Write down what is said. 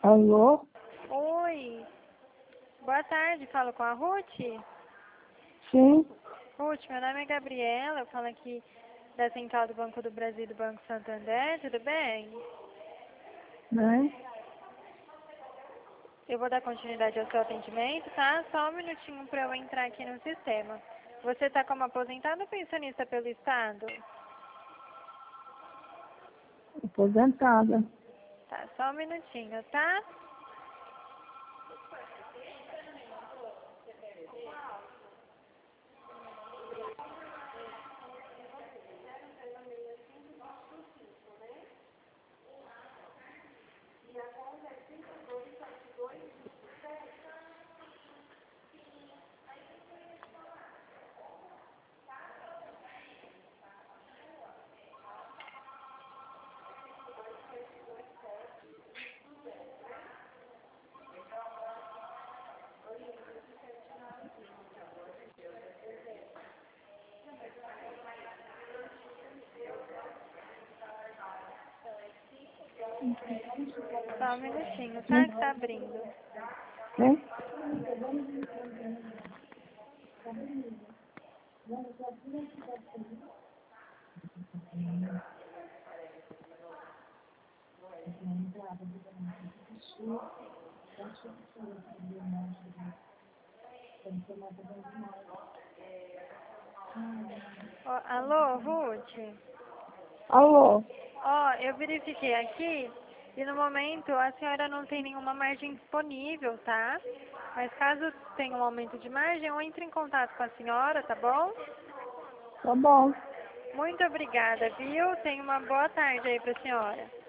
Alô? Oi, boa tarde, falo com a Ruth. Sim, Ruth, meu nome é Gabriela, eu falo aqui da Central do Banco do Brasil e do Banco Santander, tudo bem? né? Eu vou dar continuidade ao seu atendimento, tá? Só um minutinho para eu entrar aqui no sistema. Você está como aposentado ou pensionista pelo Estado? Aposentada. Tá, só um minutinho, tá? Só um minutinho, tá? Que tá abrindo. Né? Ó, alô, Ruth? Alô? Ó, eu verifiquei aqui e no momento a senhora não tem nenhuma margem disponível, tá? Mas caso tenha um aumento de margem, eu entro em contato com a senhora, tá bom? Tá bom. Muito obrigada, viu? Tenha uma boa tarde aí pra senhora.